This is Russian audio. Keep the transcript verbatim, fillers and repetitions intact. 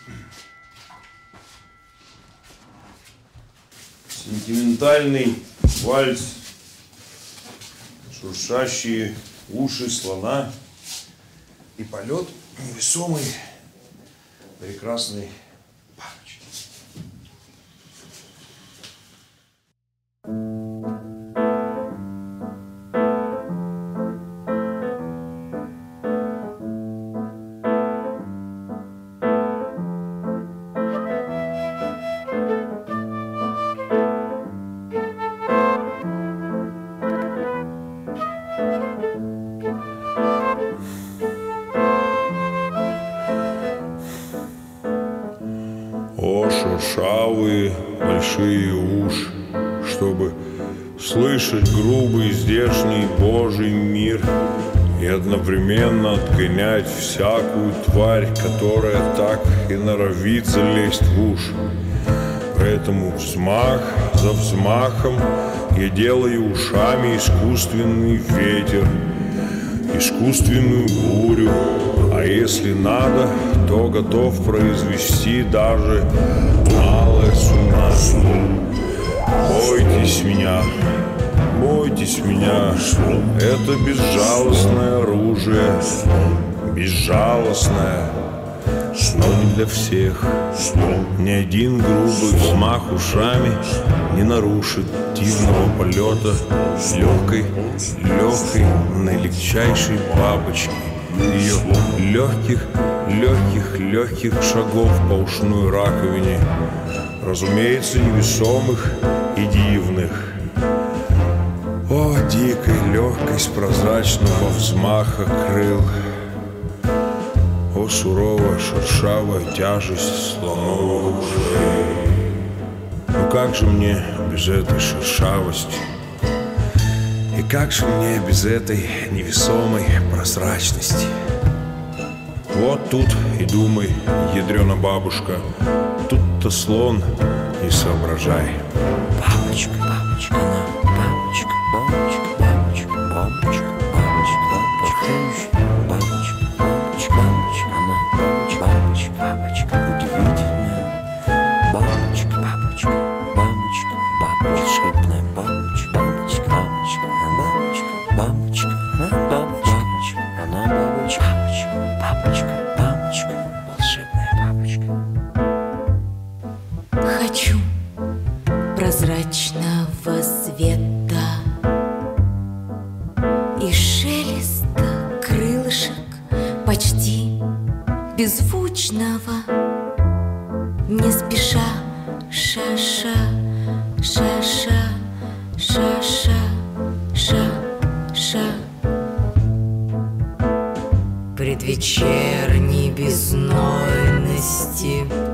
Сентиментальный вальс, шуршащие уши слона и полет невесомый прекрасной бабочки. О, шершавые большие уши, чтобы слышать грубый здешний Божий мир и одновременно отгонять всякую тварь, которая так и норовит залезть в уши. Поэтому взмах за взмахом я делаю ушами искусственный ветер, искусственную бурю, а если надо, то готов произвести даже малое цунами. Бойтесь меня, бойтесь меня, это безжалостное оружие, безжалостное, но не для всех. Ни один грубый взмах ушами не нарушит дивного полета легкой, легкой, наилегчайшей бабочки, ее легких, легких, легких шагов по ушной раковине, разумеется, невесомых и дивных. О, дикая легкость прозрачного взмаха крыл! О, суровая шершавая тяжесть слоновых ушей! Ну как же мне без этой шершавости? И как же мне без этой невесомой прозрачности? Вот тут и думай, ядрена бабушка, тут-то слон и соображай. Бабочка, бабочка, она бабочка, бабочка, бабочка, бабочка, бабочка, бабочка, бабочка, бабочка, бабочка, она бабочка, бабочка, удивительная бабочка, бабочка, бабочка, волшебная бабочка, бабочка, бабочка, бабочка, бабочка, бабочка, она бабочка, бабочка, бабочка, волшебная бабочка. Хочу прозрачного света и шелеста крылышек почти беззвучного, не спеша, ша-ша, ша-ша, ша-ша, ша-ша. Предвечерней беззнойности